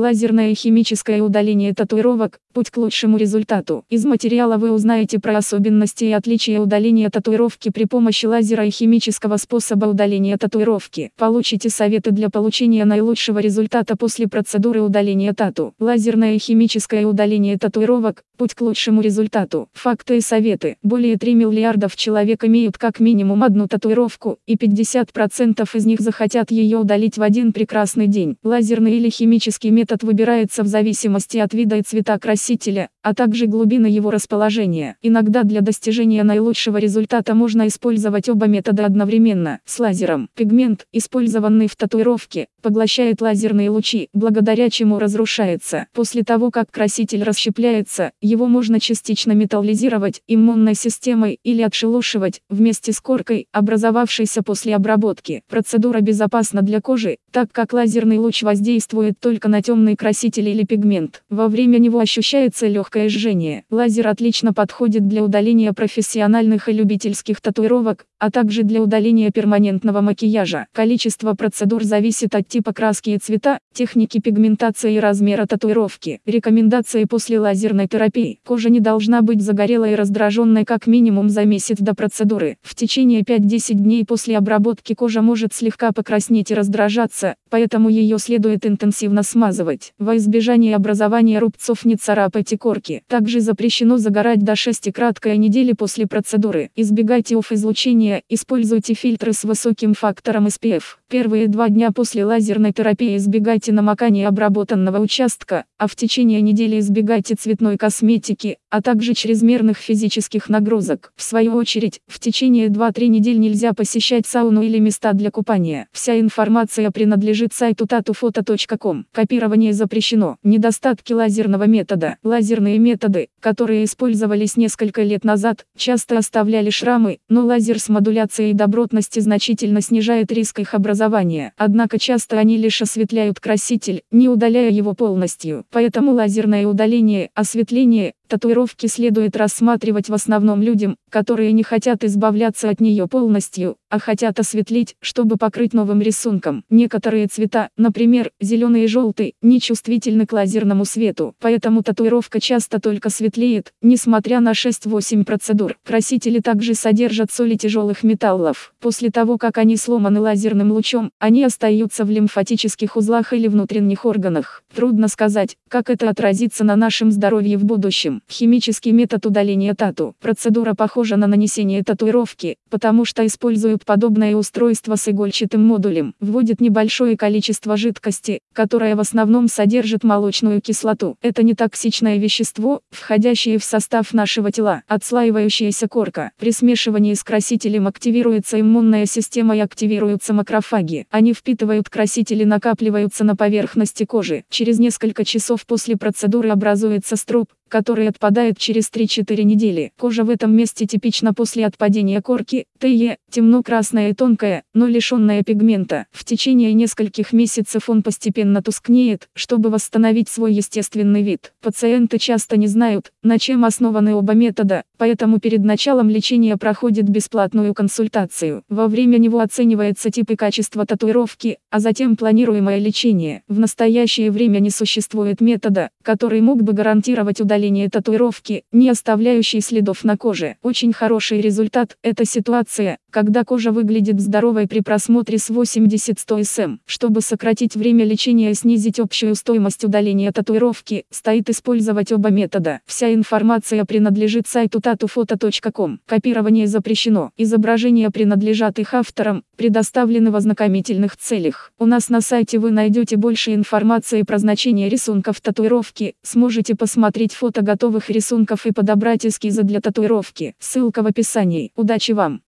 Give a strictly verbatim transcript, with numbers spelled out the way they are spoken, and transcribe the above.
Лазерное и химическое удаление татуировок – путь к лучшему результату. Из материала вы узнаете про особенности и отличия удаления татуировки при помощи лазера и химического способа удаления татуировки. Получите советы для получения наилучшего результата после процедуры удаления тату. Лазерное и химическое удаление татуировок – путь к лучшему результату. Факты и советы. Более трёх миллиардов человек имеют как минимум одну татуировку, и пятьдесят процентов из них захотят ее удалить в один прекрасный день. Лазерный или химический метод выбирается в зависимости от вида и цвета красителя, а также глубины его расположения. Иногда для достижения наилучшего результата можно использовать оба метода одновременно. С лазером. Пигмент, использованный в татуировке, поглощает лазерные лучи, благодаря чему разрушается. После того, как краситель расщепляется, его можно частично металлизировать иммунной системой или отшелушивать вместе с коркой, образовавшейся после обработки. Процедура безопасна для кожи, так как лазерный луч воздействует только на темный краситель или пигмент. Во время него ощущается легкое жжение. Лазер отлично подходит для удаления профессиональных и любительских татуировок, а также для удаления перманентного макияжа. Количество процедур зависит от типа краски и цвета, техники пигментации и размера татуировки. Рекомендации после лазерной терапии. Кожа не должна быть загорелой и раздраженной как минимум за месяц до процедуры. В течение пяти-десяти дней после обработки кожа может слегка покраснеть и раздражаться, поэтому ее следует интенсивно смазывать. Во избежание образования рубцов не царапайте корки. Также запрещено загорать до шести краткой недели после процедуры. Избегайте ю ви-излучения, используйте фильтры с высоким фактором эс пи эф. Первые два дня после лазерной терапии избегайте намокания обработанного участка, а в течение недели избегайте цветной косметики, а также чрезмерных физических нагрузок. В свою очередь, в течение двух-трёх недель нельзя посещать сауну или места для купания. Вся информация принадлежит сайту татуфото точка ком. Копирование запрещено. Недостатки лазерного метода. Лазерные методы, которые использовались несколько лет назад, часто оставляли шрамы, но лазер с модуляцией добротности значительно снижает риск их образования. Однако часто они лишь осветляют краситель, не удаляя его полностью. Поэтому лазерное удаление, осветление, татуировки следует рассматривать в основном людям, которые не хотят избавляться от нее полностью, а хотят осветлить, чтобы покрыть новым рисунком. Некоторые цвета, например, зеленый и желтый, не чувствительны к лазерному свету, поэтому татуировка часто только светлеет, несмотря на шесть-восемь процедур. Красители также содержат соли тяжелых металлов. После того, как они сломаны лазерным лучом, они остаются в лимфатических узлах или внутренних органах. Трудно сказать, как это отразится на нашем здоровье в будущем. Химический метод удаления тату. Процедура похожа на нанесение татуировки, потому что используют подобное устройство с игольчатым модулем. Вводит небольшое количество жидкости, которое в основном содержит молочную кислоту. Это не токсичное вещество, входящее в состав нашего тела. Отслаивающаяся корка. При смешивании с красителем активируется иммунная система и активируются макрофаги. Они впитывают краситель и накапливаются на поверхности кожи. Через несколько часов после процедуры образуется строп, который отпадает через три-четыре недели. Кожа в этом месте типична после отпадения корки, ТЕ, темно-красная и тонкая, но лишенная пигмента. В течение нескольких месяцев он постепенно тускнеет, чтобы восстановить свой естественный вид. Пациенты часто не знают, на чем основаны оба метода, поэтому перед началом лечения проходит бесплатную консультацию. Во время него оценивается тип и качество татуировки, а затем планируемое лечение. В настоящее время не существует метода, который мог бы гарантировать удаление татуировки, не оставляющей следов на коже. Очень хороший результат – это ситуация, когда кожа выглядит здоровой при просмотре с восемьдесят-сто сантиметров. Чтобы сократить время лечения и снизить общую стоимость удаления татуировки, стоит использовать оба метода. Вся информация принадлежит сайту татуфото точка ком. Копирование запрещено. Изображения принадлежат их авторам, предоставлены в ознакомительных целях. У нас на сайте вы найдете больше информации про значение рисунков татуировки, сможете посмотреть фото готовых рисунков и подобрать эскизы для татуировки. Ссылка в описании. Удачи вам!